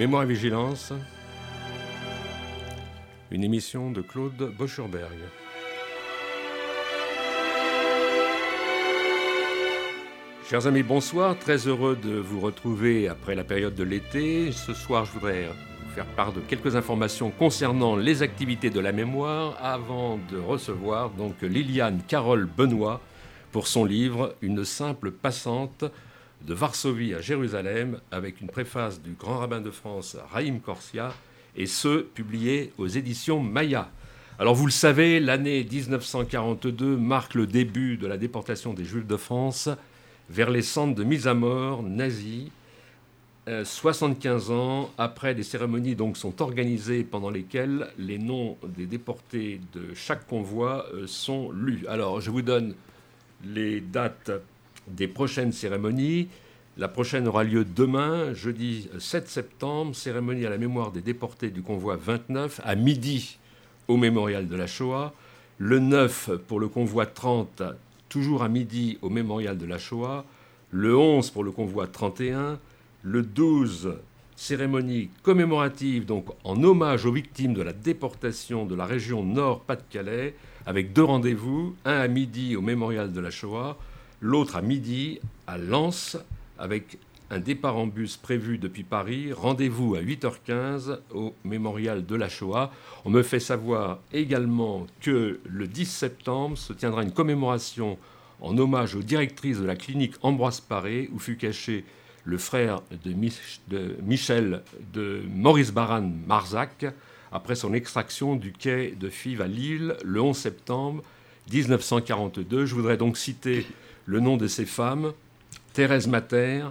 Mémoire et vigilance, une émission de Claude Boschurberg. Chers amis, bonsoir, très heureux de vous retrouver après la période de l'été. Ce soir, je voudrais vous faire part de quelques informations concernant les activités de la mémoire avant de recevoir donc Liliane Carole Benoît pour son livre « Une simple passante » de Varsovie à Jérusalem, avec une préface du grand rabbin de France, Haïm Korsia, et ce, publié aux éditions Maya. Alors vous le savez, l'année 1942 marque le début de la déportation des Juifs de France vers les centres de mise à mort nazis. 75 ans après, des cérémonies donc sont organisées pendant lesquelles les noms des déportés de chaque convoi sont lus. Alors je vous donne les dates des prochaines cérémonies. La prochaine aura lieu demain, jeudi 7 septembre, cérémonie à la mémoire des déportés du convoi 29, à midi au mémorial de la Shoah. Le 9 pour le convoi 30, toujours à midi au mémorial de la Shoah. Le 11 pour le convoi 31. Le 12, cérémonie commémorative, donc en hommage aux victimes de la déportation de la région Nord-Pas-de-Calais, avec deux rendez-vous, un à midi au mémorial de la Shoah, l'autre à midi à Lens, avec un départ en bus prévu depuis Paris. Rendez-vous à 8h15 au mémorial de la Shoah. On me fait savoir également que le 10 septembre se tiendra une commémoration en hommage aux directrices de la clinique Ambroise Paré, où fut caché le frère de Michel de Maurice Baran Marzac, après son extraction du quai de Fives à Lille le 11 septembre 1942. Je voudrais donc citer le nom de ces femmes: Thérèse Mater,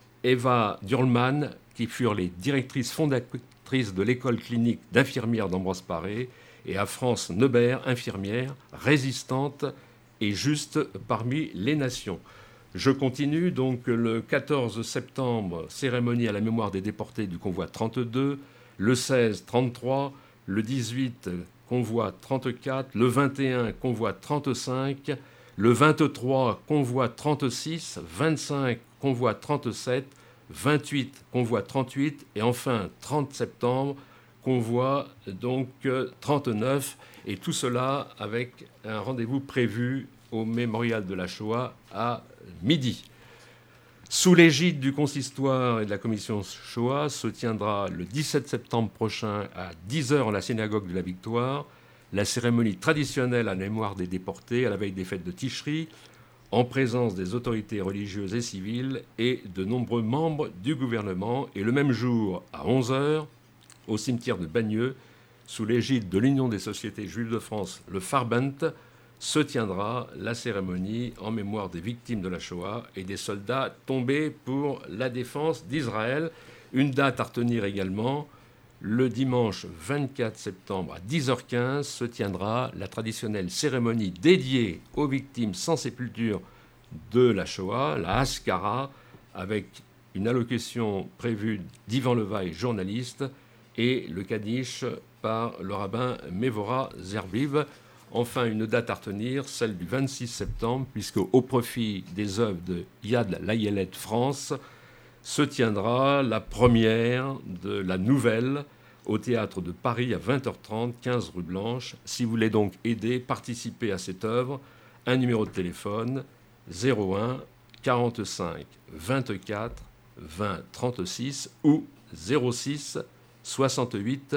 Eva Durlman, qui furent les directrices fondatrices de l'école clinique d'infirmières d'Ambroise Paré, et à France Neubert, infirmière, résistante et juste parmi les nations. Je continue donc le 14 septembre, cérémonie à la mémoire des déportés du convoi 32, le 16, 33, le 18, convoi 34, le 21, convoi 35, le 23, convoi 36, 25, convoi 37, 28, convoi 38, et enfin 30 septembre, convoi donc 39, et tout cela avec un rendez-vous prévu au mémorial de la Shoah à midi. Sous l'égide du consistoire et de la commission Shoah se tiendra le 17 septembre prochain à 10h en la synagogue de la Victoire la cérémonie traditionnelle à la mémoire des déportés à la veille des fêtes de Tishri, en présence des autorités religieuses et civiles et de nombreux membres du gouvernement. Et le même jour, à 11h, au cimetière de Bagneux, sous l'égide de l'Union des sociétés juives de France, le Farbent, se tiendra la cérémonie en mémoire des victimes de la Shoah et des soldats tombés pour la défense d'Israël. Une date à retenir également: le dimanche 24 septembre à 10h15 se tiendra la traditionnelle cérémonie dédiée aux victimes sans sépulture de la Shoah, la Haskara, avec une allocution prévue d'Yvan Levaille, journaliste, et le Kaddish par le rabbin Mévora Zerbiv. Enfin, une date à retenir, celle du 26 septembre, puisque au profit des œuvres de Yad Layelet France, se tiendra la première de la nouvelle au Théâtre de Paris à 20h30, 15 rue Blanche. Si vous voulez donc aider, participer à cette œuvre, un numéro de téléphone 01 45 24 20 36 ou 06 68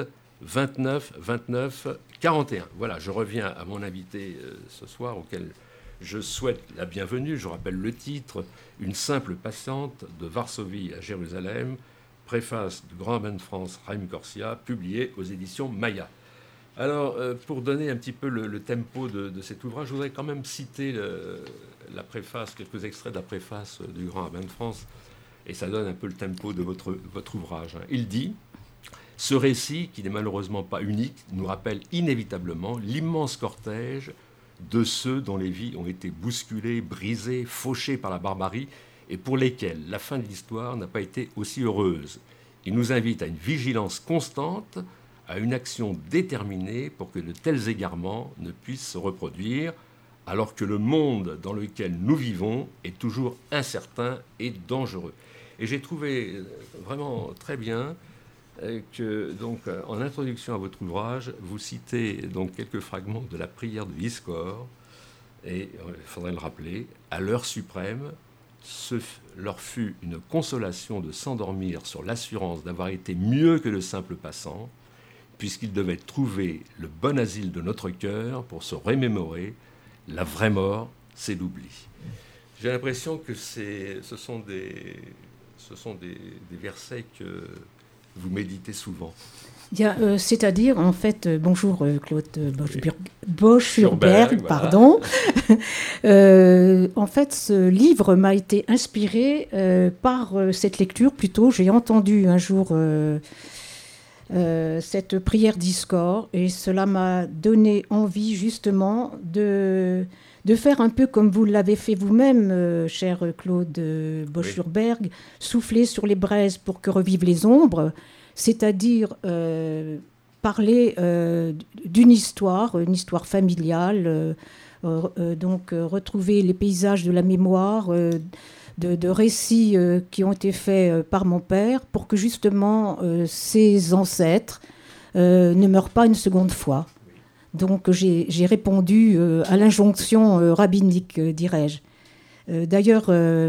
29 29 41. Voilà, je reviens à mon invité ce soir, auquel je souhaite la bienvenue. Je rappelle le titre: Une simple passante de Varsovie à Jérusalem, préface du grand rabbin de France, Haïm Korsia, publié aux éditions Maya. Alors, pour donner un petit peu le tempo de cet ouvrage, je voudrais quand même citer la préface, quelques extraits de la préface du grand rabbin de France, et ça donne un peu le tempo de votre ouvrage. Il dit: ce récit, qui n'est malheureusement pas unique, nous rappelle inévitablement l'immense cortège de ceux dont les vies ont été bousculées, brisées, fauchées par la barbarie, et pour lesquels la fin de l'histoire n'a pas été aussi heureuse. Il nous invite à une vigilance constante, à une action déterminée pour que de tels égarements ne puissent se reproduire, alors que le monde dans lequel nous vivons est toujours incertain et dangereux. Et j'ai trouvé vraiment très bien En introduction à votre ouvrage, vous citez donc quelques fragments de la prière de Iskor, et il faudrait le rappeler, à l'heure suprême, leur fut une consolation de s'endormir sur l'assurance d'avoir été mieux que de simples passants, puisqu'ils devaient trouver le bon asile de notre cœur pour se remémorer. La vraie mort, c'est l'oubli. J'ai l'impression que ce sont des versets que vous méditez souvent. C'est-à-dire, en fait, bonjour Claude Boschurberg, pardon. En fait, ce livre m'a été inspiré par cette lecture. Plutôt, j'ai entendu un jour cette prière d'Iskor, et cela m'a donné envie justement de faire un peu comme vous l'avez fait vous-même, cher Claude Boschurberg, souffler sur les braises pour que revivent les ombres. C'est-à-dire parler d'une histoire, une histoire familiale, retrouver les paysages de la mémoire, de récits qui ont été faits par mon père, pour que justement ses ancêtres ne meurent pas une seconde fois. Donc j'ai répondu à l'injonction rabbinique, dirais-je. D'ailleurs,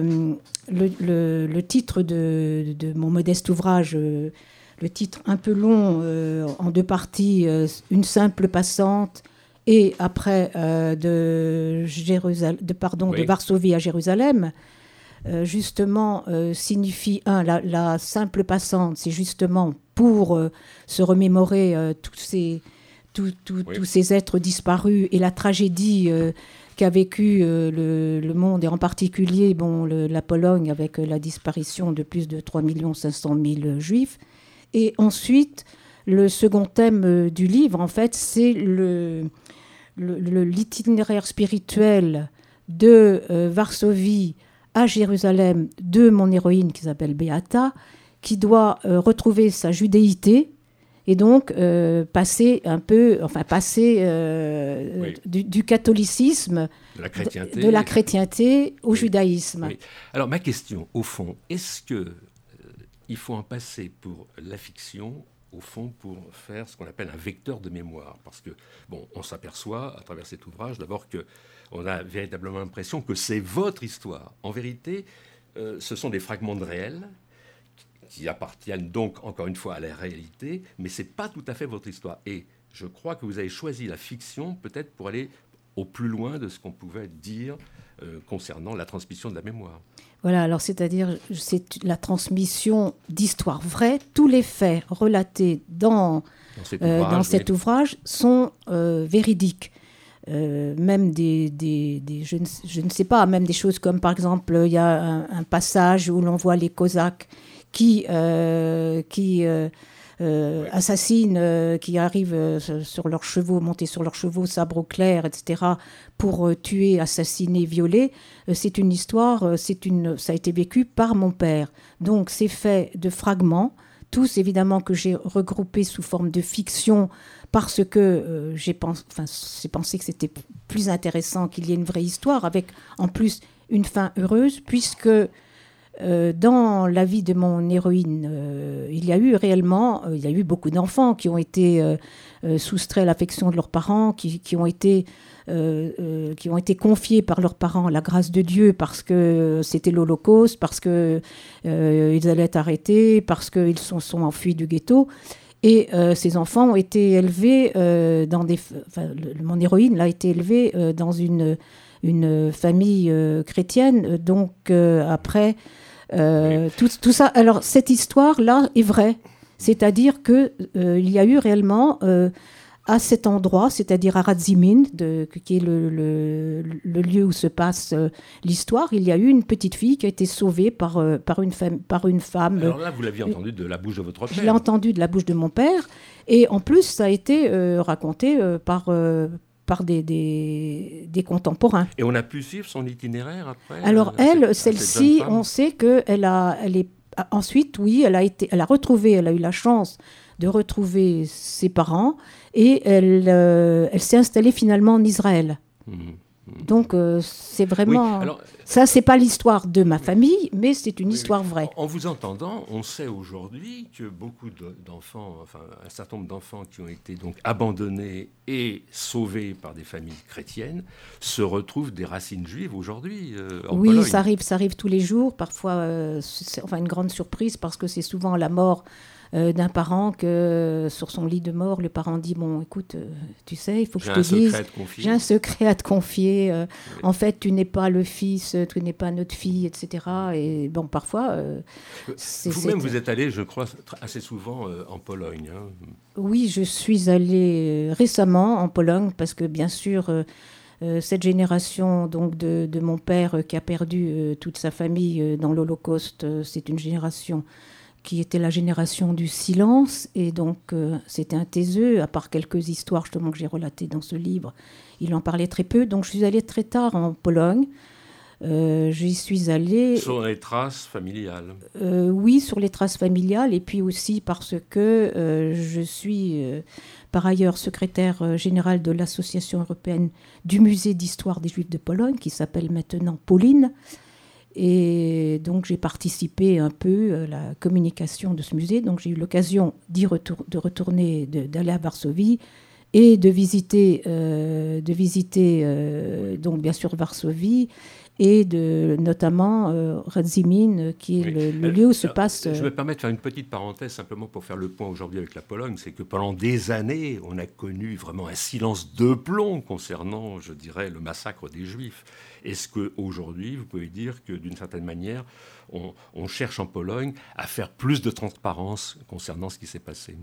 le titre de mon modeste ouvrage, le titre un peu long, en deux parties, Une simple passante, et après de Varsovie à Jérusalem, justement signifie, la simple passante, c'est justement pour se remémorer tous ces êtres disparus et la tragédie qu'a vécu le monde, et en particulier la Pologne, avec la disparition de plus de 3 500 000 Juifs. Et ensuite, le second thème du livre, en fait, c'est l'itinéraire spirituel de Varsovie à Jérusalem de mon héroïne qui s'appelle Beata, qui doit retrouver sa judéité et donc passer du catholicisme, de la chrétienté au judaïsme. Oui. Alors ma question, au fond, est-ce que il faut en passer pour la fiction, au fond, pour faire ce qu'on appelle un vecteur de mémoire? Parce que, on s'aperçoit, à travers cet ouvrage, d'abord qu'on a véritablement l'impression que c'est votre histoire. En vérité, ce sont des fragments de réel qui appartiennent donc, encore une fois, à la réalité, mais ce n'est pas tout à fait votre histoire. Et je crois que vous avez choisi la fiction, peut-être pour aller au plus loin de ce qu'on pouvait dire concernant la transmission de la mémoire. Voilà, alors c'est la transmission d'histoires vraies. Tous les faits relatés dans cet ouvrage sont véridiques. Même je ne sais pas, même des choses comme, par exemple, il y a un passage où l'on voit les Cosaques qui assassinent, qui arrivent sur leurs chevaux, montés sur leurs chevaux, sabre au clair, etc., pour tuer, assassiner, violer. C'est une histoire, ça a été vécu par mon père. Donc c'est fait de fragments, tous évidemment que j'ai regroupés sous forme de fiction, parce que j'ai pensé que c'était plus intéressant qu'il y ait une vraie histoire, avec en plus une fin heureuse, puisque dans la vie de mon héroïne, il y a eu beaucoup d'enfants qui ont été soustraits à l'affection de leurs parents, qui ont été confiés par leurs parents à la grâce de Dieu, parce que c'était l'Holocauste, parce qu'ils allaient être arrêtés, parce qu'ils sont enfuis du ghetto. Et ces enfants ont été élevés mon héroïne a été élevée dans une famille chrétienne. Donc après tout ça, alors cette histoire-là est vraie, c'est-à-dire que il y a eu réellement à cet endroit, c'est-à-dire à Radzimin, qui est le lieu où se passe l'histoire, il y a eu une petite fille qui a été sauvée par une femme. Alors là, vous l'aviez entendu de la bouche de votre père. Je l'ai entendu de la bouche de mon père, et en plus, ça a été raconté par des contemporains. Et on a pu suivre son itinéraire après? Alors celle-ci, on sait qu'elle est ensuite, oui, elle a eu la chance de retrouver ses parents, et elle s'est installée finalement en Israël. Donc c'est vraiment... Oui, alors, ça, c'est pas l'histoire de ma famille, mais c'est une histoire vraie. En vous entendant, on sait aujourd'hui que beaucoup d'enfants, enfin un certain nombre d'enfants qui ont été donc abandonnés et sauvés par des familles chrétiennes, se retrouvent des racines juives aujourd'hui en Pologne. Oui, ça arrive tous les jours. Parfois, c'est une grande surprise parce que c'est souvent la mort d'un parent que sur son lit de mort, le parent dit bon, écoute, tu sais, il faut que je te dise, j'ai un secret à te confier. Oui. En fait, tu n'es pas le fils, tu n'es pas notre fille, etc. Et bon, parfois, vous-même, vous êtes allé, je crois, assez souvent en Pologne. Hein. Oui, je suis allée récemment en Pologne parce que bien sûr. Cette génération donc de mon père qui a perdu toute sa famille dans l'Holocauste, c'est une génération qui était la génération du silence, et donc c'était un taiseux, à part quelques histoires justement que j'ai relatées dans ce livre, il en parlait très peu, donc je suis allée très tard en Pologne. J'y suis allée... Sur les traces familiales. Oui, sur les traces familiales, et puis aussi parce que je suis par ailleurs secrétaire générale de l'Association européenne du Musée d'histoire des Juifs de Pologne, qui s'appelle maintenant Pauline. Et donc j'ai participé un peu à la communication de ce musée. Donc j'ai eu l'occasion de retourner, d'aller à Varsovie et de visiter donc bien sûr Varsovie, et notamment Radzymin, qui est le lieu où se passe... Je me permets de faire une petite parenthèse simplement pour faire le point aujourd'hui avec la Pologne. C'est que pendant des années, on a connu vraiment un silence de plomb concernant, je dirais, le massacre des Juifs. Est-ce qu'aujourd'hui, vous pouvez dire que d'une certaine manière, on cherche en Pologne à faire plus de transparence concernant ce qui s'est passé?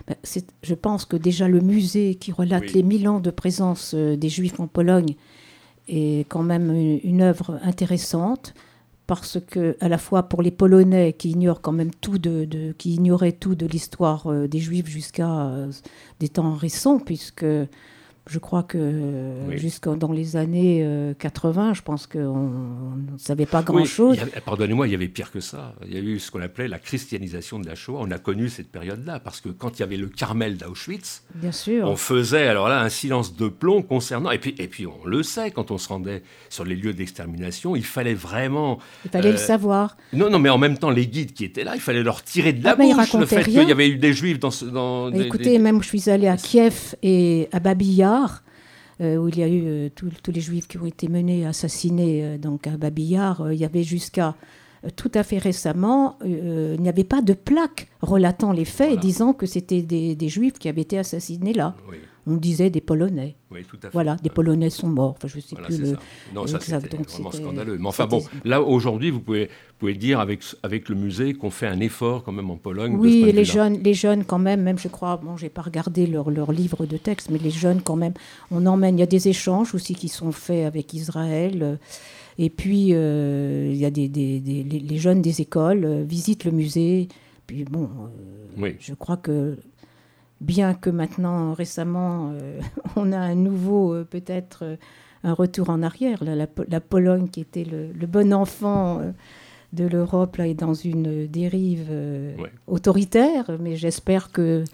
Je pense que déjà le musée qui relate les 1000 ans de présence des Juifs en Pologne est quand même une œuvre intéressante, parce que à la fois pour les Polonais qui ignorent quand même qui ignoraient tout de l'histoire des Juifs jusqu'à des temps récents, puisque je crois que jusqu'à dans les années 80, je pense qu'on ne savait pas grand-chose. Pardonnez-moi, il y avait pire que ça. Il y a eu ce qu'on appelait la christianisation de la Shoah. On a connu cette période-là, parce que quand il y avait le Carmel d'Auschwitz, bien sûr, on faisait alors là un silence de plomb concernant... Et puis on le sait, quand on se rendait sur les lieux d'extermination, il fallait vraiment... Il fallait le savoir. Non, mais en même temps, les guides qui étaient là, il fallait leur tirer de la bouche le fait qu'il y avait eu des Juifs dans écoutez, même je suis allée à Kiev et à Babi Yar, où il y a eu tous les Juifs qui ont été menés, assassinés donc à Babi Yar. Il y avait jusqu'à tout à fait récemment, il n'y avait pas de plaque relatant les faits et disant que c'était des Juifs qui avaient été assassinés là. Oui. On disait des Polonais. Oui, tout à fait. Voilà, des Polonais sont morts. Enfin, je ne sais plus le... Non, ça c'était vraiment scandaleux. Mais enfin bon, là aujourd'hui, vous pouvez dire avec le musée qu'on fait un effort quand même en Pologne. Oui, et les jeunes quand même je crois, bon, j'ai pas regardé leur livre de texte, mais les jeunes quand même, on emmène, il y a des échanges aussi qui sont faits avec Israël. Et puis, il y a les jeunes des écoles visitent le musée. Puis bon, je crois que... Bien que maintenant, récemment, on a un nouveau, peut-être, un retour en arrière. Là, la Pologne, qui était le bon enfant de l'Europe, là, est dans une dérive autoritaire. Mais j'espère que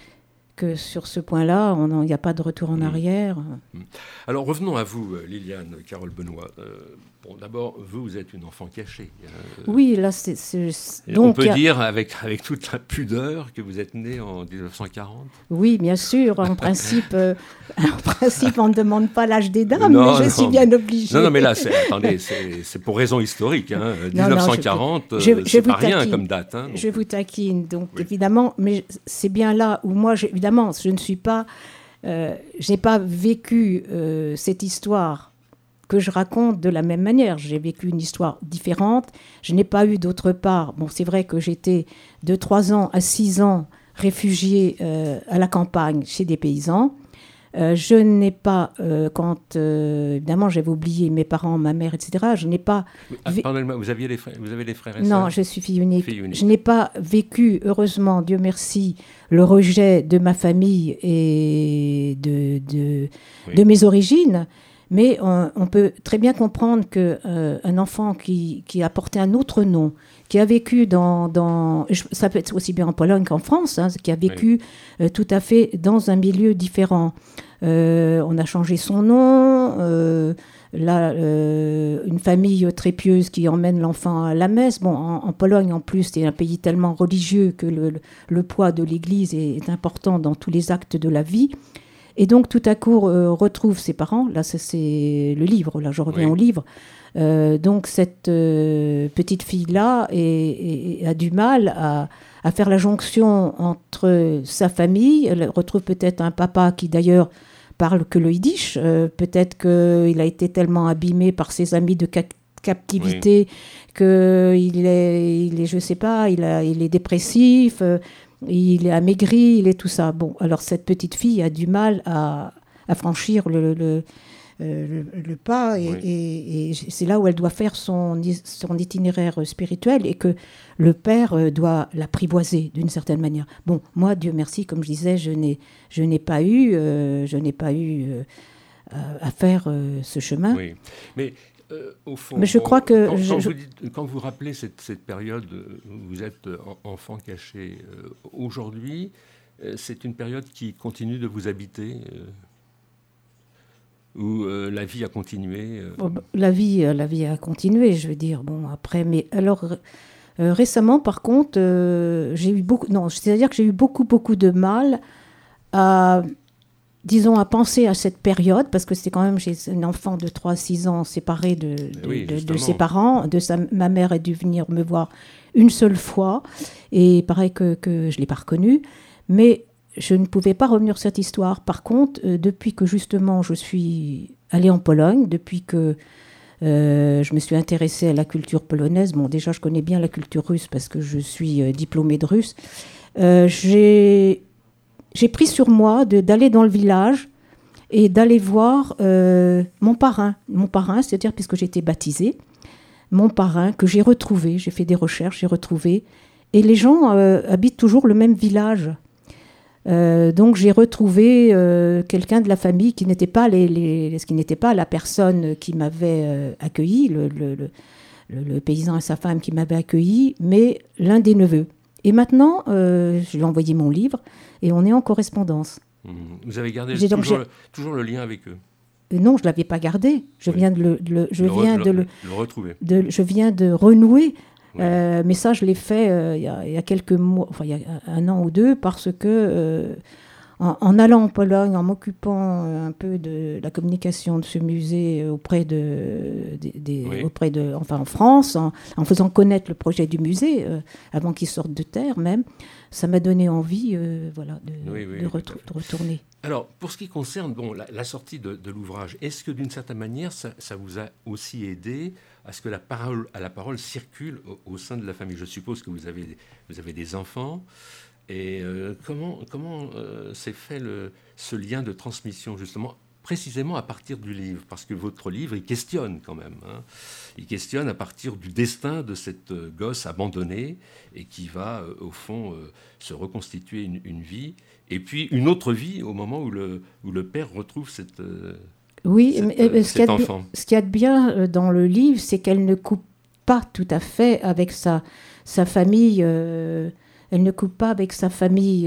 sur ce point-là, il n'y a pas de retour en arrière. Alors revenons à vous, Liliane Carole Benoît. D'abord, vous êtes une enfant cachée. Oui, là, donc, on peut dire avec toute la pudeur que vous êtes née en 1940. Oui, bien sûr. En principe, on ne demande pas l'âge des dames, mais je suis bien obligée. Non, mais là, c'est pour raison historique. 1940, c'est pas rien comme date. Je vous taquine, donc évidemment, mais c'est bien là où moi, évidemment, je ne suis pas... j'ai pas vécu cette histoire que je raconte de la même manière. J'ai vécu une histoire différente. Je n'ai pas eu d'autre part... Bon, c'est vrai que j'étais de 3 ans à 6 ans réfugiée à la campagne chez des paysans. Je n'ai pas, évidemment, j'avais oublié mes parents, ma mère, etc. Je n'ai pas... Pardonnez-moi, vous avez les frères et sœurs? Non, je suis fille unique. Je n'ai pas vécu, heureusement, Dieu merci, le rejet de ma famille et de mes origines. Mais on peut très bien comprendre qu'un enfant qui a porté un autre nom, qui a vécu ça peut être aussi bien en Pologne qu'en France, qui a vécu tout à fait dans un milieu différent. On a changé son nom, une famille très pieuse qui emmène l'enfant à la messe. Bon, en Pologne, en plus, c'est un pays tellement religieux que le poids de l'Église est important dans tous les actes de la vie. Et donc, tout à coup, retrouve ses parents. Là, c'est le livre. Là, je reviens au livre. Donc, cette petite fille-là a du mal à faire la jonction entre sa famille. Elle retrouve peut-être un papa qui, d'ailleurs, parle que le yiddish. Peut-être qu'il a été tellement abîmé par ses amis de captivité qu'il est, je sais pas, il est dépressif, il est amaigri, il est tout ça. Bon, alors cette petite fille a du mal à franchir le pas et c'est là où elle doit faire son itinéraire spirituel et que le père doit l'apprivoiser d'une certaine manière. Bon, moi, Dieu merci, comme je disais, je n'ai pas eu à faire ce chemin. Oui, mais au fond, mais je crois que quand vous rappelez cette période où vous êtes enfant caché, aujourd'hui, c'est une période qui continue de vous habiter où la vie a continué La vie a continué, je veux dire. Bon, après, mais alors, récemment, par contre, j'ai eu beaucoup de mal à penser à cette période, parce que c'était quand même, j'ai un enfant de 3-6 ans séparé de ses parents. Ma mère est dû venir me voir une seule fois, et pareil que je ne l'ai pas reconnue. Mais je ne pouvais pas revenir sur cette histoire. Par contre, depuis que justement je suis allée en Pologne, depuis que je me suis intéressée à la culture polonaise, bon déjà je connais bien la culture russe parce que je suis diplômée de russe, j'ai pris sur moi d'aller dans le village et d'aller voir mon parrain, c'est-à-dire puisque j'ai été baptisée, mon parrain que j'ai retrouvé, j'ai fait des recherches, j'ai retrouvé, et les gens habitent toujours le même village. Donc j'ai retrouvé quelqu'un de la famille qui n'était pas la personne qui m'avait accueilli, le paysan et sa femme qui m'avaient accueilli, mais l'un des neveux. Et maintenant, je lui ai envoyé mon livre et on est en correspondance. Vous avez gardé toujours le lien avec eux? Non, je ne l'avais pas gardé. Je viens de le retrouver. Je viens de renouer. Oui. Mais ça, je l'ai fait il y a quelques mois, enfin il y a 1 an ou 2, parce que en allant en Pologne, en m'occupant un peu de la communication de ce musée auprès en France, en faisant connaître le projet du musée avant qu'il sorte de terre même, ça m'a donné envie de retourner. Alors, pour ce qui concerne la sortie de l'ouvrage, est-ce que d'une certaine manière, ça vous a aussi aidé à ce que la parole circule au sein de la famille? Je suppose que vous avez des enfants. Et comment s'est fait ce lien de transmission, justement, précisément à partir du livre? Parce que votre livre, il questionne quand même. Il questionne à partir du destin de cette gosse abandonnée et qui va, au fond, se reconstituer une vie. Et puis une autre vie au moment où le père retrouve cet enfant. Ce qu'il y a de bien dans le livre, c'est qu'elle ne coupe pas tout à fait avec sa famille. Elle ne coupe pas avec sa famille,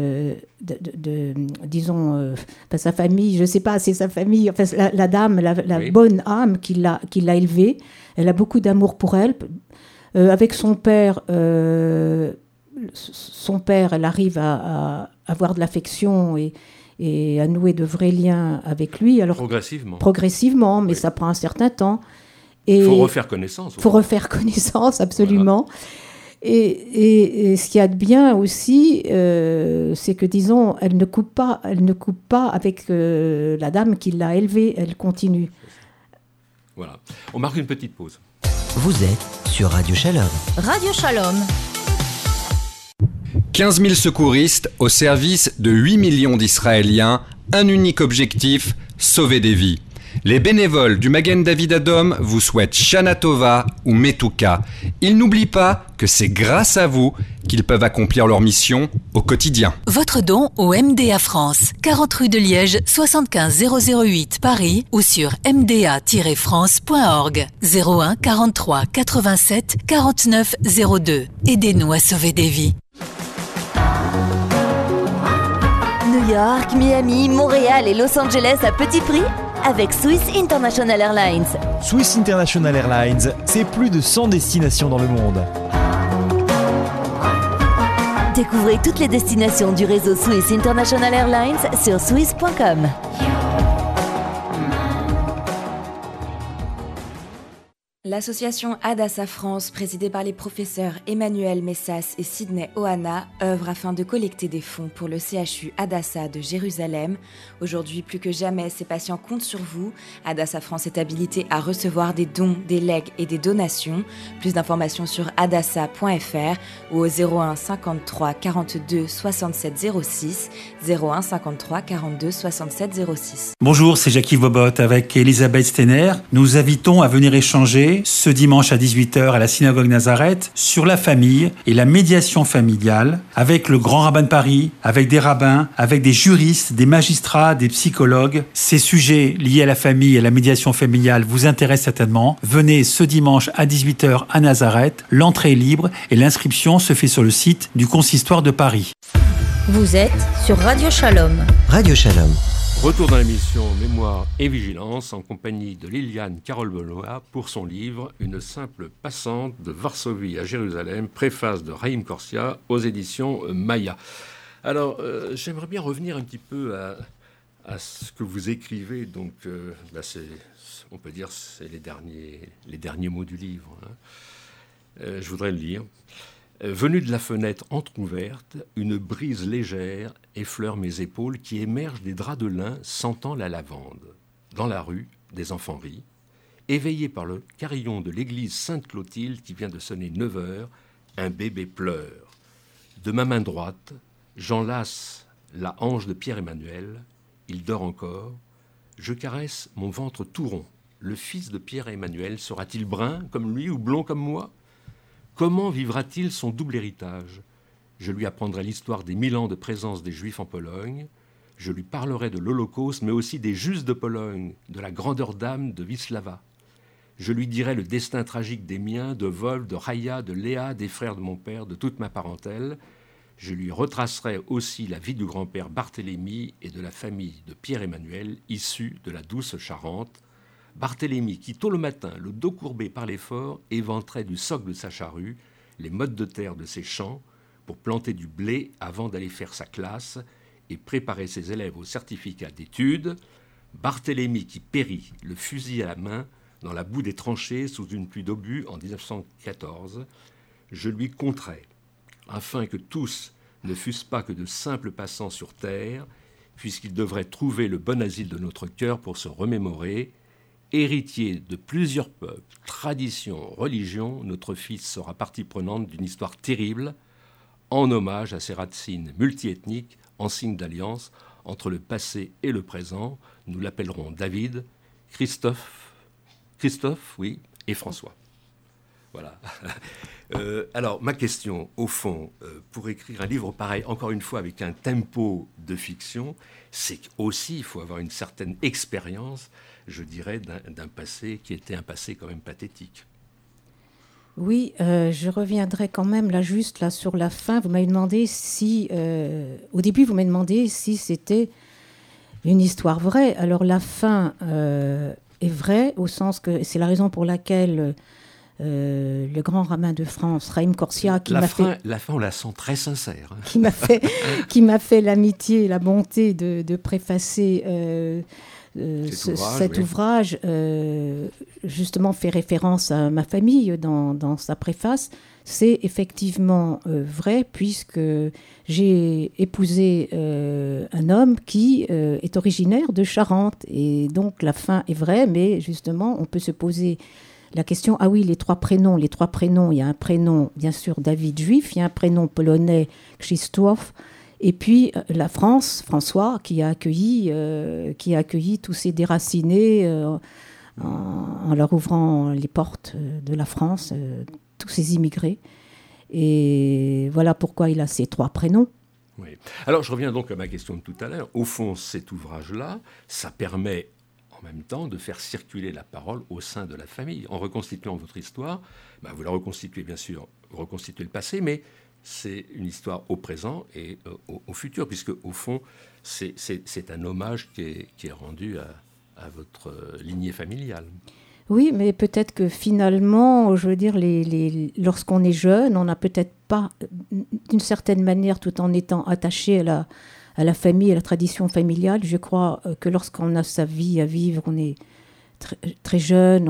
sa famille, je ne sais pas, c'est sa famille, enfin, la dame, la bonne âme qui l'a élevée. Elle a beaucoup d'amour pour elle. Avec son père, elle arrive à avoir de l'affection et à nouer de vrais liens avec lui. Alors, progressivement, mais ça prend un certain temps. Il faut refaire connaissance. Il faut refaire connaissance, absolument. Voilà. Et ce qu'il y a de bien aussi, c'est que, disons, elle ne coupe pas avec la dame qui l'a élevée, elle continue. Voilà. On marque une petite pause. Vous êtes sur Radio Shalom. Radio Shalom. 15 000 secouristes au service de 8 millions d'Israéliens, un unique objectif, sauver des vies. Les bénévoles du Magen David Adom vous souhaitent Shana Tova ou Metuka. Ils n'oublient pas que c'est grâce à vous qu'ils peuvent accomplir leur mission au quotidien. Votre don au MDA France, 40 rue de Liège, 75 008 Paris ou sur mda-france.org. 01 43 87 49 02. Aidez-nous à sauver des vies. New York, Miami, Montréal et Los Angeles à petit prix? avec Swiss International Airlines. Swiss International Airlines, c'est plus de 100 destinations dans le monde. Découvrez toutes les destinations du réseau Swiss International Airlines sur swiss.com. L'association Hadassah France, présidée par les professeurs Emmanuel Messas et Sidney Ohana, œuvre afin de collecter des fonds pour le CHU Hadassah de Jérusalem. Aujourd'hui, plus que jamais, ces patients comptent sur vous. Hadassah France est habilité à recevoir des dons, des legs et des donations. Plus d'informations sur hadassah.fr ou au 01 53 42 67 06, 01 53 42 67 06. Bonjour, c'est Jacques Bobot avec Elisabeth Steiner. Nous invitons à venir échanger ce dimanche à 18h à la synagogue Nazareth sur la famille et la médiation familiale avec le grand rabbin de Paris, avec des rabbins, avec des juristes, des magistrats, des psychologues. Ces sujets liés à la famille et à la médiation familiale vous intéressent certainement. Venez ce dimanche à 18h à Nazareth. L'entrée est libre et l'inscription se fait sur le site du Consistoire de Paris. Vous êtes sur Radio Shalom. Radio Shalom. Retour dans l'émission Mémoire et Vigilance en compagnie de Liliane Carole-Benoît pour son livre Une simple passante de Varsovie à Jérusalem, préface de Raïm Corsia aux éditions Maya. Alors, j'aimerais bien revenir un petit peu à ce que vous écrivez. Donc, on peut dire c'est les derniers mots du livre. Je voudrais le lire. Venu de la fenêtre entr'ouverte, une brise légère effleure mes épaules qui émergent des draps de lin sentant la lavande. Dans la rue, des enfants rient. Éveillé par le carillon de l'église Sainte-Clotilde qui vient de sonner 9 heures, un bébé pleure. De ma main droite, j'enlace la hanche de Pierre-Emmanuel. Il dort encore. Je caresse mon ventre tout rond. Le fils de Pierre-Emmanuel sera-t-il brun comme lui ou blond comme moi ? Comment vivra-t-il son double héritage ? Je lui apprendrai l'histoire des 1000 ans de présence des Juifs en Pologne. Je lui parlerai de l'Holocauste, mais aussi des Justes de Pologne, de la grandeur d'âme de Wisława. Je lui dirai le destin tragique des miens, de Wolf, de Raya, de Léa, des frères de mon père, de toute ma parentèle. Je lui retracerai aussi la vie du grand-père Barthélemy et de la famille de Pierre-Emmanuel, issue de la douce Charente. Barthélemy qui, tôt le matin, le dos courbé par l'effort, éventrait du soc de sa charrue les mottes de terre de ses champs pour planter du blé avant d'aller faire sa classe et préparer ses élèves au certificat d'études. Barthélemy qui périt, le fusil à la main, dans la boue des tranchées sous une pluie d'obus en 1914. Je lui conterai, afin que tous ne fussent pas que de simples passants sur terre, puisqu'ils devraient trouver le bon asile de notre cœur pour se remémorer. Héritier de plusieurs peuples, traditions, religions, notre fils sera partie prenante d'une histoire terrible, en hommage à ses racines multiethniques, en signe d'alliance entre le passé et le présent. Nous l'appellerons David, Christophe, oui, et François. Voilà. Alors, ma question, au fond, pour écrire un livre pareil, encore une fois avec un tempo de fiction, c'est qu'aussi, il faut avoir une certaine expérience, je dirais, d'un passé qui était un passé quand même pathétique. Oui, je reviendrai quand même juste sur la fin. Vous m'avez demandé si... au début, vous m'avez demandé si c'était une histoire vraie. Alors, la fin est vraie, au sens que c'est la raison pour laquelle... le grand rabbin de France, Raïm Corsia, La fin, on la sent très sincère. qui m'a fait l'amitié et la bonté de préfacer cet ouvrage, justement fait référence à ma famille dans sa préface. C'est effectivement vrai, puisque j'ai épousé un homme qui est originaire de Charente. Et donc la fin est vraie, mais justement, on peut se poser la question, les trois prénoms, il y a un prénom, bien sûr, David juif, il y a un prénom polonais, Krzysztof, et puis la France, François, qui a accueilli tous ces déracinés en leur ouvrant les portes de la France, tous ces immigrés. Et voilà pourquoi il a ces trois prénoms. Oui. Alors, je reviens donc à ma question de tout à l'heure. Au fond, cet ouvrage-là, ça permet en même temps de faire circuler la parole au sein de la famille. En reconstituant votre histoire, vous la reconstituez bien sûr, vous reconstituez le passé, mais c'est une histoire au présent et au futur, puisque au fond, c'est un hommage qui est rendu votre lignée familiale. Oui, mais peut-être que finalement, je veux dire, lorsqu'on est jeune, on n'a peut-être pas, d'une certaine manière, tout en étant attaché à la famille, à la tradition familiale, je crois que lorsqu'on a sa vie à vivre, on est très jeune,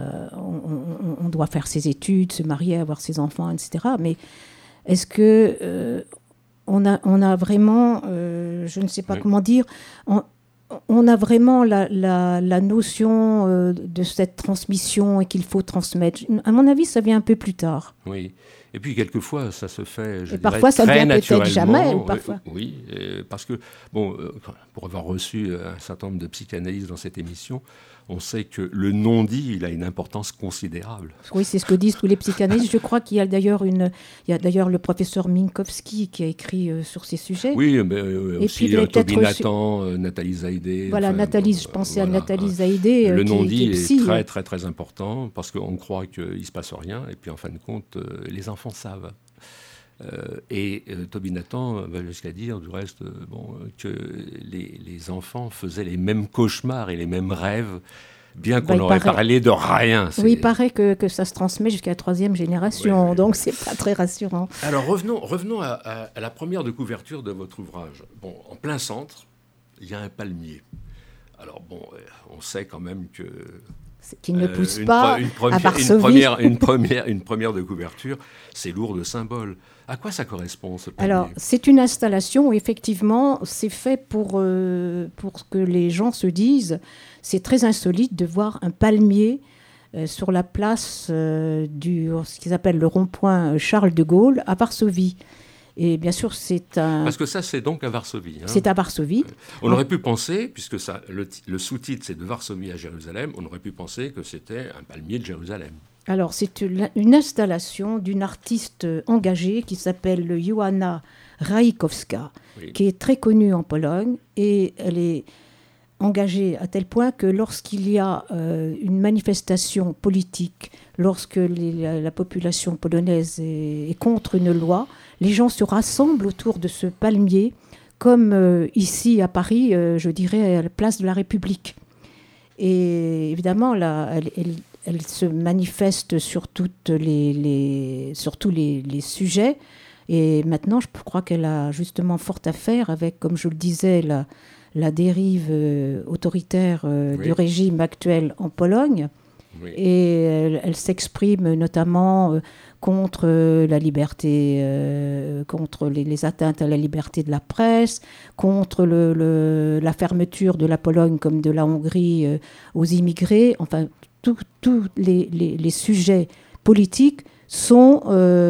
on doit faire ses études, se marier, avoir ses enfants, etc. Mais est-ce que on a vraiment, je ne sais pas comment dire, on a vraiment la notion de cette transmission et qu'il faut transmettre. À mon avis, ça vient un peu plus tard. Oui. Et puis, quelquefois, ça se fait, parfois, ça vient peut-être jamais. Parfois. Oui, parce que, pour avoir reçu un certain nombre de psychanalystes dans cette émission, on sait que le non-dit, il a une importance considérable. Oui, c'est ce que disent tous les psychanalystes. Je crois qu'il y a d'ailleurs le professeur Minkowski qui a écrit sur ces sujets. Oui, mais aussi Toby Nathan, Nathalie Zaïdé. Voilà, je pensais à Nathalie Zaïdé. Le non-dit est très, très, très important parce qu'on croit qu'il ne se passe rien et puis en fin de compte, les enfants savent. Et Toby Nathan va jusqu'à dire, du reste, que les enfants faisaient les mêmes cauchemars et les mêmes rêves, bien qu'on aurait parlé de rien. Oui, il paraît que ça se transmet jusqu'à la 3e génération, donc c'est pas très rassurant. Alors revenons à la première de couverture de votre ouvrage. Bon, en plein centre, il y a un palmier. Alors on sait quand même que... Qu'il ne pousse pas à Varsovie. Une première de couverture, c'est lourd de symboles. À quoi ça correspond, ce palmier ? Alors, c'est une installation où, effectivement, c'est fait pour que les gens se disent c'est très insolite de voir un palmier sur la place ce qu'ils appellent le rond-point Charles de Gaulle à Varsovie. Et bien sûr, c'est un... Parce que ça, c'est donc à Varsovie. Hein. C'est à Varsovie. On aurait pu penser, puisque ça, le sous-titre, c'est de Varsovie à Jérusalem, on aurait pu penser que c'était un palmier de Jérusalem. Alors, c'est une installation d'une artiste engagée qui s'appelle Joanna Rajkowska, qui est très connue en Pologne. Et elle est engagée à tel point que lorsqu'il y a une manifestation politique, lorsque la population polonaise est contre une loi, les gens se rassemblent autour de ce palmier, comme ici à Paris, je dirais à la place de la République. Et évidemment, là, elle se manifeste sur tous les sujets. Et maintenant, je crois qu'elle a justement fort à faire avec, comme je le disais, la dérive autoritaire du régime actuel en Pologne. Oui. Et elle s'exprime notamment contre la liberté, contre les atteintes à la liberté de la presse, contre la fermeture de la Pologne comme de la Hongrie aux immigrés. Enfin, tous les sujets politiques sont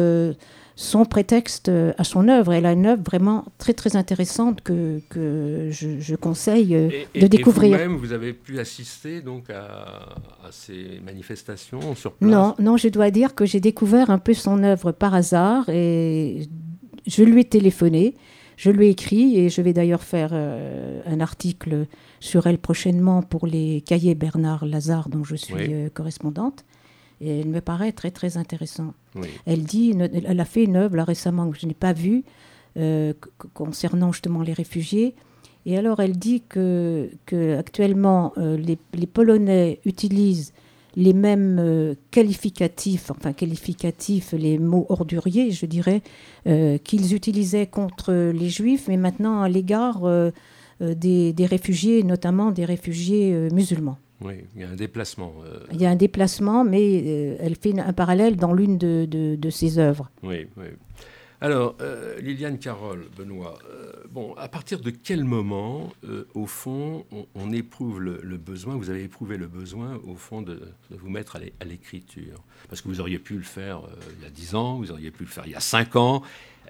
prétexte à son œuvre. Elle a une œuvre vraiment très, très intéressante que je conseille de découvrir. Et vous-même, vous avez pu assister donc à ces manifestations sur place ? Non, je dois dire que j'ai découvert un peu son œuvre par hasard et je lui ai téléphoné, je lui ai écrit et je vais d'ailleurs faire un article sur elle prochainement pour les cahiers Bernard Lazare dont je suis correspondante. Et elle me paraît très, très intéressante. Oui. Elle a fait une œuvre là, récemment que je n'ai pas vue concernant justement les réfugiés. Et alors, elle dit que actuellement, les Polonais utilisent les mêmes qualificatifs, les mots orduriers, je dirais, qu'ils utilisaient contre les Juifs, mais maintenant à l'égard des réfugiés, notamment des réfugiés musulmans. Oui, il y a un déplacement. Il y a un déplacement, mais elle fait un parallèle dans l'une de ses œuvres. Oui. Alors, Liliane Carole, Benoît, à partir de quel moment, au fond, on éprouve le besoin, vous avez éprouvé le besoin, au fond, de vous mettre à l'écriture ? Parce que vous auriez pu le faire il y a 10 ans, vous auriez pu le faire il y a 5 ans.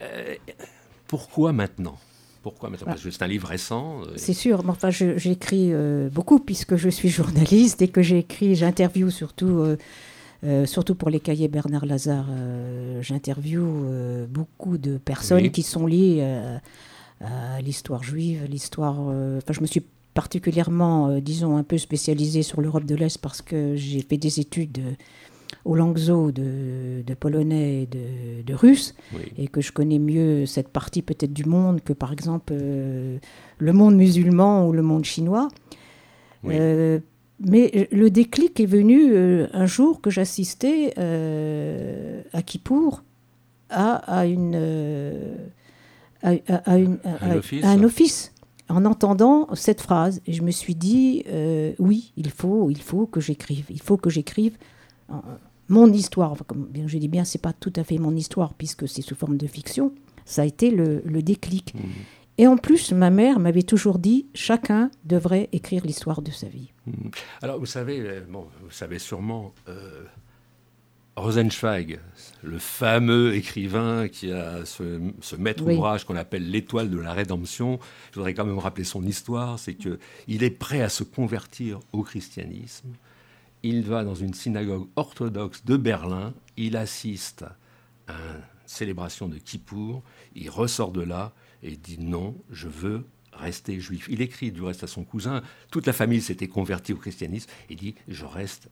Pourquoi maintenant ? Parce que c'est un livre récent. C'est sûr, mais j'écris beaucoup puisque je suis journaliste et que j'interviewe surtout pour les cahiers Bernard Lazare. J'interviewe beaucoup de personnes qui sont liées à l'histoire juive, je me suis particulièrement, un peu spécialisée sur l'Europe de l'Est parce que j'ai fait des études aux langues de polonais et de russe, et que je connais mieux cette partie peut-être du monde que par exemple le monde musulman ou le monde chinois. Oui. Mais le déclic est venu un jour que j'assistais à Kippour à un office, en entendant cette phrase. Et je me suis dit, oui, il faut que j'écrive. Il faut que j'écrive mon histoire. Enfin, comme bien, je dis bien, c'est pas tout à fait mon histoire, puisque c'est sous forme de fiction. Ça a été le déclic. Et en plus, ma mère m'avait toujours dit, chacun devrait écrire l'histoire de sa vie. Alors, vous savez sûrement, Rosenzweig, le fameux écrivain qui a ce maître ouvrage qu'on appelle l'Étoile de la Rédemption. Je voudrais quand même rappeler son histoire, c'est qu'il est prêt à se convertir au christianisme. Il va dans une synagogue orthodoxe de Berlin, il assiste à une célébration de Kippour, il ressort de là et dit non, je veux rester juif. Il écrit du reste à son cousin, toute la famille s'était convertie au christianisme, il dit je reste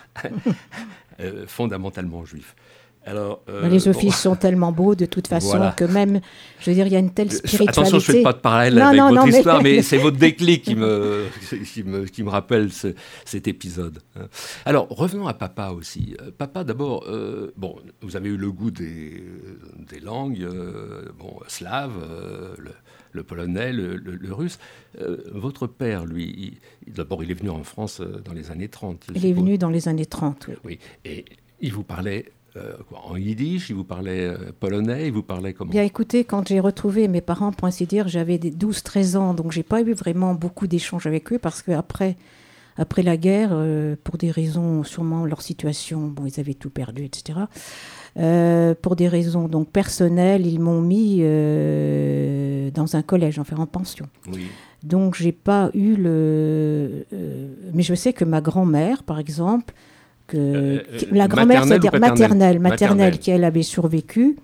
fondamentalement juif. Alors, les offices sont tellement beaux de toute façon que même, je veux dire, il y a une telle spiritualité. Attention, je ne fais pas de parallèle avec votre histoire, mais c'est votre déclic qui me rappelle cet épisode. Alors, revenons à papa aussi. Papa, d'abord, vous avez eu le goût des langues slaves, le polonais, le russe. Votre père, lui, d'abord, il est venu en France dans les années 30. Il est venu dans les années 30, oui. Oui, et il vous parlait... en yiddish, il vous parlait polonais, il vous parlait comment ? Bien écoutez, quand j'ai retrouvé mes parents, pour ainsi dire, j'avais 12-13 ans, donc j'ai pas eu vraiment beaucoup d'échanges avec eux, parce qu'après la guerre, pour des raisons, sûrement leur situation, ils avaient tout perdu, etc. Pour des raisons donc personnelles, ils m'ont mis dans un collège, en pension. Oui. Donc j'ai pas eu mais je sais que ma grand-mère, par exemple, la grand-mère, c'est-à-dire maternelle, qui elle avait survécu,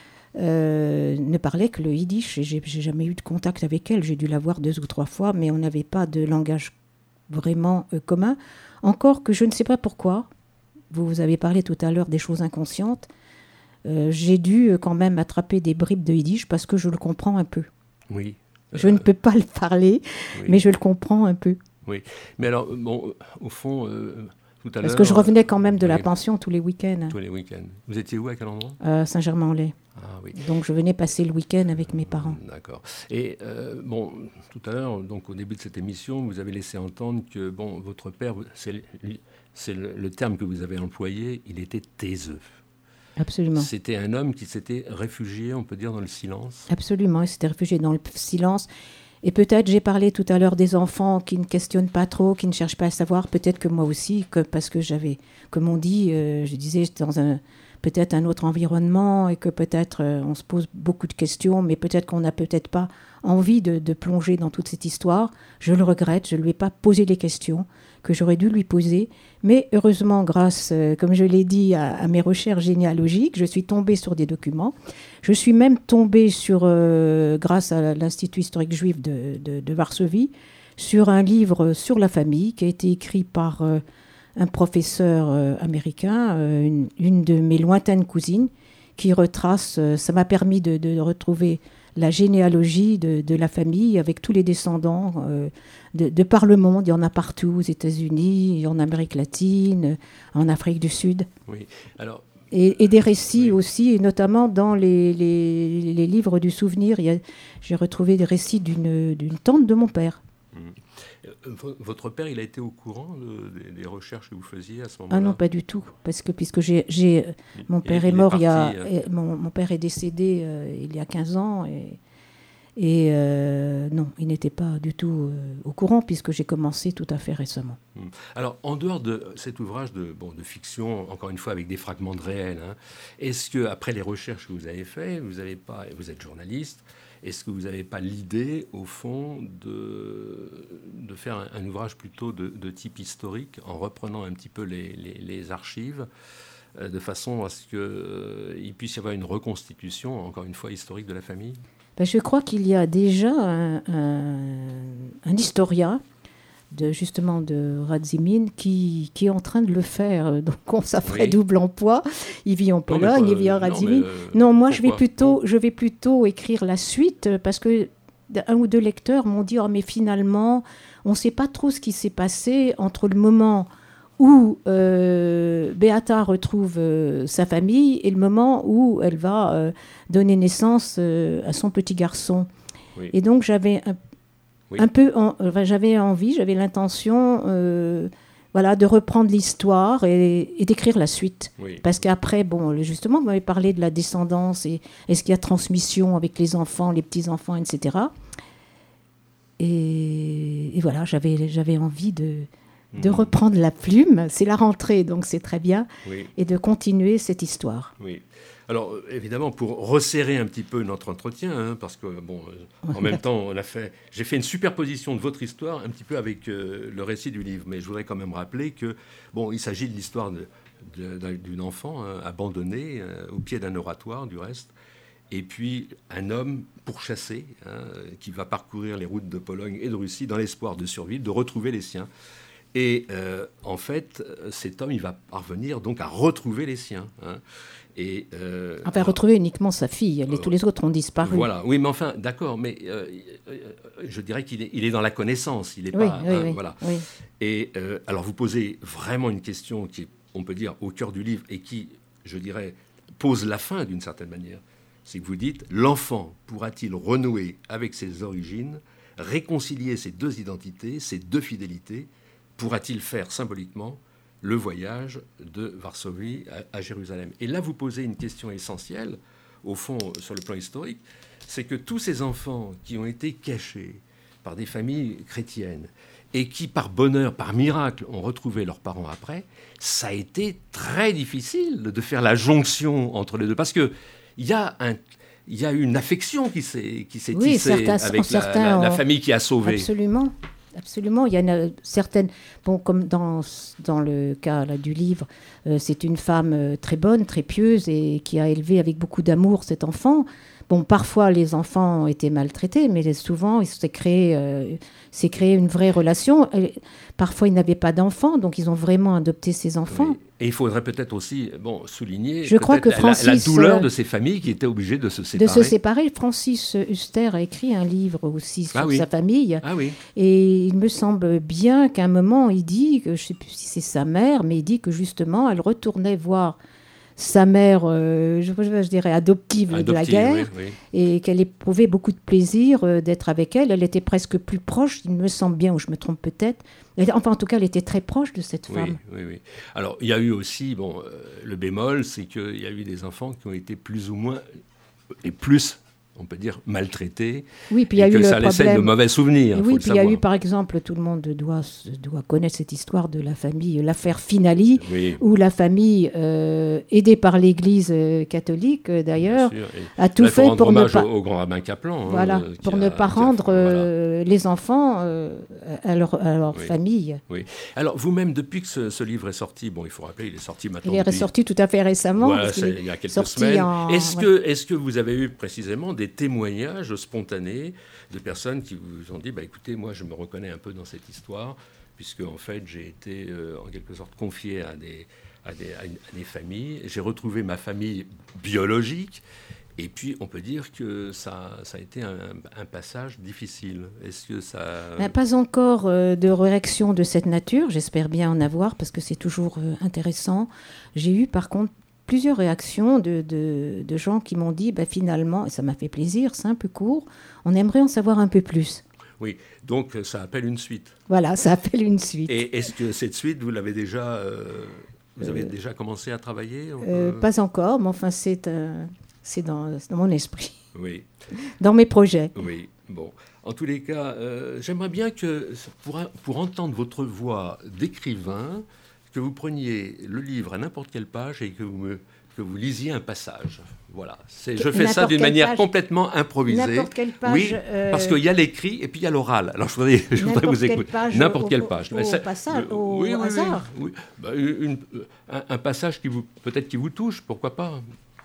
ne parlait que le yiddish. Et j'ai jamais eu de contact avec elle. J'ai dû la voir 2 ou 3 fois, mais on n'avait pas de langage vraiment commun. Encore que je ne sais pas pourquoi. Vous avez parlé tout à l'heure des choses inconscientes. J'ai dû quand même attraper des bribes de yiddish parce que je le comprends un peu. Oui. Je ne peux pas le parler, mais je le comprends un peu. Oui. Mais alors, au fond... Parce que je revenais quand même de la pension tous les week-ends. Tous les week-ends. Vous étiez où, à quel endroit ? Saint-Germain-en-Laye. Ah, oui. Donc je venais passer le week-end avec mes parents. D'accord. Et tout à l'heure, donc au début de cette émission, vous avez laissé entendre que votre père, c'est le terme que vous avez employé, il était taiseux. Absolument. C'était un homme qui s'était réfugié, on peut dire, dans le silence. Absolument, il s'était réfugié dans le silence. Et peut-être, j'ai parlé tout à l'heure des enfants qui ne questionnent pas trop, qui ne cherchent pas à savoir. Peut-être que moi aussi, parce que j'avais, comme on dit, je disais, dans peut-être un autre environnement et que peut-être on se pose beaucoup de questions, mais peut-être qu'on n'a peut-être pas envie de plonger dans toute cette histoire. Je le regrette, je ne lui ai pas posé les questions que j'aurais dû lui poser. Mais heureusement, grâce, comme je l'ai dit, à mes recherches généalogiques, je suis tombée sur des documents. Je suis même tombée grâce à l'Institut historique juif de Varsovie, sur un livre sur la famille qui a été écrit par un professeur américain, une de mes lointaines cousines, qui retrace, ça m'a permis de retrouver la généalogie de la famille avec tous les descendants de par le monde. Il y en a partout, aux États-Unis, en Amérique latine, en Afrique du Sud. Oui. Alors, et des récits aussi, et notamment dans les livres du souvenir. J'ai retrouvé des récits d'une tante de mon père. Votre père, il a été au courant des recherches que vous faisiez à ce moment-là ? Ah non, pas du tout, puisque mon père est mort, mon père est décédé il y a 15 ans, et non, il n'était pas du tout au courant, puisque j'ai commencé tout à fait récemment. Alors, en dehors de cet ouvrage de fiction, encore une fois avec des fragments de réel, est-ce que après les recherches que vous avez faites, vous êtes journaliste, est-ce que vous n'avez pas l'idée, au fond, de faire un ouvrage plutôt de type historique, en reprenant un petit peu les archives, de façon à ce qu'il puisse y avoir une reconstitution, encore une fois, historique de la famille ? Je crois qu'il y a déjà un historien, justement de Radzimine, qui est en train de le faire. Donc ça ferait double emploi. Il vit en Pologne, il vit en Radzimine. Non, moi je vais plutôt écrire la suite, parce que un ou deux lecteurs m'ont dit « Oh, mais finalement, on ne sait pas trop ce qui s'est passé entre le moment où Beata retrouve sa famille et le moment où elle va donner naissance à son petit garçon. » Et donc, j'avais j'avais envie, j'avais l'intention de reprendre l'histoire et d'écrire la suite. Parce qu'après, justement, vous m'avez parlé de la descendance et est-ce qu'il y a transmission avec les enfants, les petits-enfants, etc. Et voilà, j'avais envie de reprendre la plume. C'est la rentrée, donc c'est très bien. Et de continuer cette histoire. Oui. Alors, évidemment, pour resserrer un petit peu notre entretien, parce que, en même temps, j'ai fait une superposition de votre histoire un petit peu avec le récit du livre. Mais je voudrais quand même rappeler que, il s'agit de l'histoire d'une enfant abandonnée au pied d'un oratoire, du reste, et puis un homme pourchassé qui va parcourir les routes de Pologne et de Russie dans l'espoir de survivre, de retrouver les siens. Et en fait, cet homme, il va parvenir donc à retrouver les siens. Retrouver uniquement sa fille. Tous les autres ont disparu. Voilà, oui, mais enfin, d'accord, mais je dirais qu'il est dans la connaissance. Il est pas. Voilà. Oui. Et alors, vous posez vraiment une question qui est, on peut dire, au cœur du livre et qui, je dirais, pose la fin d'une certaine manière. C'est que vous dites, l'enfant pourra-t-il renouer avec ses origines, réconcilier ses deux identités, ses deux fidélités? Pourra-t-il faire symboliquement le voyage de Varsovie à Jérusalem? Et là, vous posez une question essentielle, au fond, sur le plan historique, c'est que tous ces enfants qui ont été cachés par des familles chrétiennes et qui, par bonheur, par miracle, ont retrouvé leurs parents après, ça a été très difficile de faire la jonction entre les deux. Parce qu'il y a une affection qui s'est tissée avec la famille qui a sauvé. Absolument. Absolument, il y en a certaines, comme dans le cas là, du livre, c'est une femme très bonne, très pieuse et qui a élevé avec beaucoup d'amour cet enfant. Parfois les enfants ont été maltraités, mais souvent il s'est créé une vraie relation. Parfois ils n'avaient pas d'enfants, donc ils ont vraiment adopté ces enfants. Oui. Et il faudrait peut-être aussi souligner Je crois que Francis, la douleur de ces familles qui étaient obligées de se séparer. Francis Huster a écrit un livre aussi sur sa famille. Ah oui. Et il me semble bien qu'à un moment, il dit, que je ne sais plus si c'est sa mère, mais il dit que justement, elle retournait voir sa mère, je dirais, adoptive de la guerre, et qu'elle éprouvait beaucoup de plaisir d'être avec elle. Elle était presque plus proche, il me semble bien, ou je me trompe peut-être. Enfin, en tout cas, elle était très proche de cette femme. Oui. Alors, il y a eu aussi, le bémol, c'est qu'il y a eu des enfants qui ont été plus ou moins, et plus, on peut dire, maltraités. Oui, puis il y a eu le ça laissait de mauvais souvenirs. Oui, puis il y a eu, par exemple, tout le monde doit connaître cette histoire de la famille, l'affaire Finali, où la famille, aidée par l'Église catholique d'ailleurs, a tout fait pour ne pas... au grand rabbin Kaplan. Pour ne pas rendre les enfants à leur famille. Oui. Alors, vous-même, depuis que ce livre est sorti, il faut rappeler, il est sorti maintenant. Il est ressorti tout à fait récemment. Voilà, il y a quelques semaines. Est-ce que vous avez eu précisément des témoignages spontanés de personnes qui vous ont dit écoutez, moi je me reconnais un peu dans cette histoire, puisque en fait j'ai été en quelque sorte confié à des familles, j'ai retrouvé ma famille biologique, et puis on peut dire que ça a été un passage difficile. Est-ce que ça... Pas encore de réaction de cette nature, j'espère bien en avoir, parce que c'est toujours intéressant. J'ai eu par contre plusieurs réactions de gens qui m'ont dit finalement, et ça m'a fait plaisir, c'est un peu court, on aimerait en savoir un peu plus. Oui, donc ça appelle une suite. Voilà, ça appelle une suite. Et est-ce que cette suite, vous l'avez déjà, vous avez déjà commencé à travailler Pas encore, mais enfin c'est dans mon esprit. Oui. Dans mes projets. Oui, bon. En tous les cas, j'aimerais bien que, pour entendre votre voix d'écrivain, que vous preniez le livre à n'importe quelle page et que vous lisiez un passage. Voilà. Je fais ça d'une manière complètement improvisée. N'importe quelle page. Oui, parce qu'il y a l'écrit et puis il y a l'oral. Alors je voudrais vous écouter. N'importe quelle page. Au hasard. Oui. Un passage qui vous touche, pourquoi pas.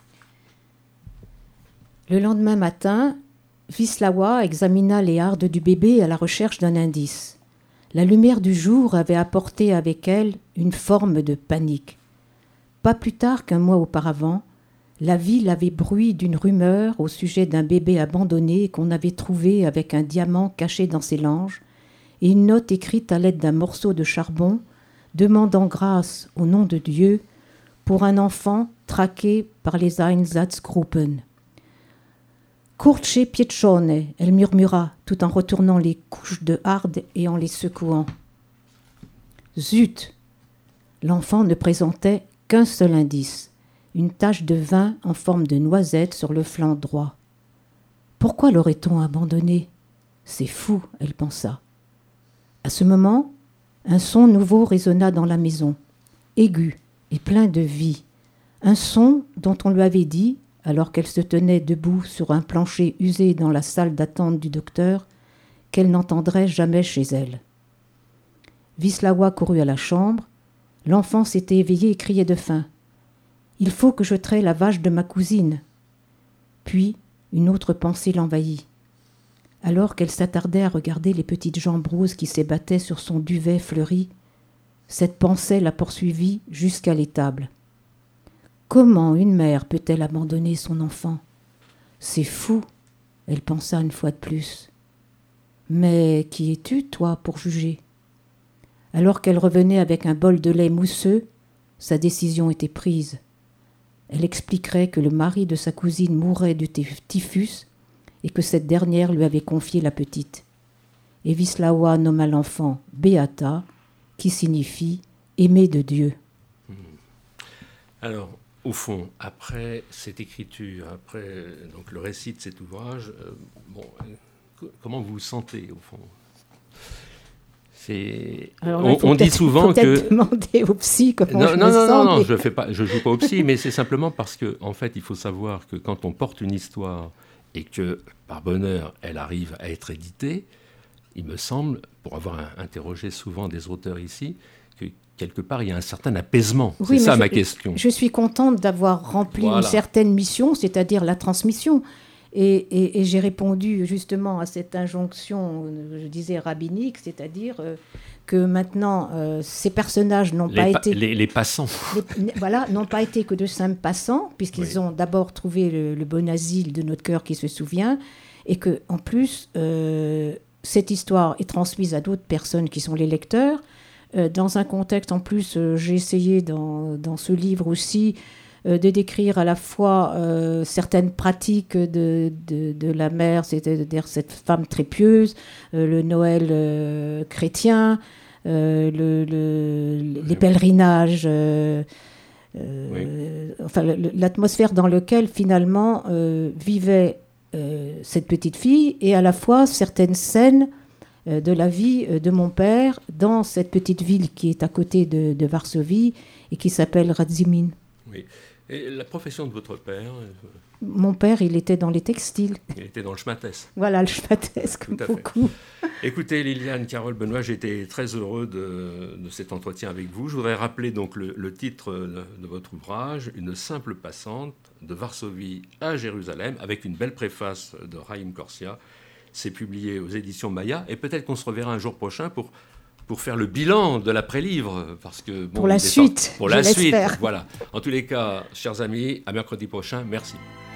Le lendemain matin, Wisława examina les hardes du bébé à la recherche d'un indice. La lumière du jour avait apporté avec elle une forme de panique. Pas plus tard qu'un mois auparavant, La ville avait bruit d'une rumeur au sujet d'un bébé abandonné qu'on avait trouvé avec un diamant caché dans ses langes et une note écrite à l'aide d'un morceau de charbon demandant grâce au nom de Dieu pour un enfant traqué par les Einsatzgruppen. Kurze Pietschone, elle murmura tout en retournant les couches de harde et en les secouant. Zut! L'enfant ne présentait qu'un seul indice, une tache de vin en forme de noisette sur le flanc droit. Pourquoi l'aurait-on abandonné? C'est fou, elle pensa. À ce moment, un son nouveau résonna dans la maison, aigu et plein de vie, un son dont on lui avait dit, alors qu'elle se tenait debout sur un plancher usé dans la salle d'attente du docteur, qu'elle n'entendrait jamais chez elle. Wisława courut à la chambre. L'enfant s'était éveillé et criait de faim. « Il faut que je traie la vache de ma cousine. » Puis, une autre pensée l'envahit. Alors qu'elle s'attardait à regarder les petites jambes roses qui s'ébattaient sur son duvet fleuri, cette pensée la poursuivit jusqu'à l'étable. Comment une mère peut-elle abandonner son enfant? C'est fou, elle pensa une fois de plus. Mais qui es-tu, toi, pour juger? Alors qu'elle revenait avec un bol de lait mousseux, sa décision était prise. Elle expliquerait que le mari de sa cousine mourait du typhus et que cette dernière lui avait confié la petite. Et Wisława nomma l'enfant Beata, qui signifie « aimé de Dieu ». Alors, au fond, après cette écriture, après donc, le récit de cet ouvrage, comment vous vous sentez, au fond? Alors, on dit souvent que... peut-être demander au psy comment je me sens. Non, je joue pas au psy, mais c'est simplement parce que, en fait, il faut savoir que quand on porte une histoire et que, par bonheur, elle arrive à être éditée, il me semble, pour avoir interrogé souvent des auteurs ici, que quelque part, il y a un certain apaisement. Oui, c'est ça ma question. Je suis contente d'avoir rempli une certaine mission, c'est-à-dire la transmission. Et j'ai répondu justement à cette injonction, je disais rabbinique, c'est-à-dire que maintenant, ces personnages n'ont pas été... Les passants. N'ont pas été que de simples passants, puisqu'ils ont d'abord trouvé le bon asile de notre cœur qui se souvient, et qu'en plus, cette histoire est transmise à d'autres personnes qui sont les lecteurs. Dans un contexte, en plus, j'ai essayé dans ce livre aussi de décrire à la fois certaines pratiques de la mère, c'est-à-dire cette femme très pieuse, le Noël chrétien, les pèlerinages, l'atmosphère dans laquelle finalement vivait cette petite fille, et à la fois certaines scènes de la vie de mon père dans cette petite ville qui est à côté de Varsovie et qui s'appelle Radzymin. Oui. Et la profession de votre père? Mon père, il était dans les textiles. Il était dans le schmattès. Voilà, le schmattès, comme beaucoup. Écoutez, Liliane Carole Benoît, j'ai été très heureux de cet entretien avec vous. Je voudrais rappeler donc le titre de votre ouvrage, Une simple passante de Varsovie à Jérusalem, avec une belle préface de Raïm Corsia. C'est publié aux éditions Maya, et peut-être qu'on se reverra un jour prochain pour faire le bilan de l'après-livre, parce que pour la suite, voilà. En tous les cas, chers amis, à mercredi prochain. Merci.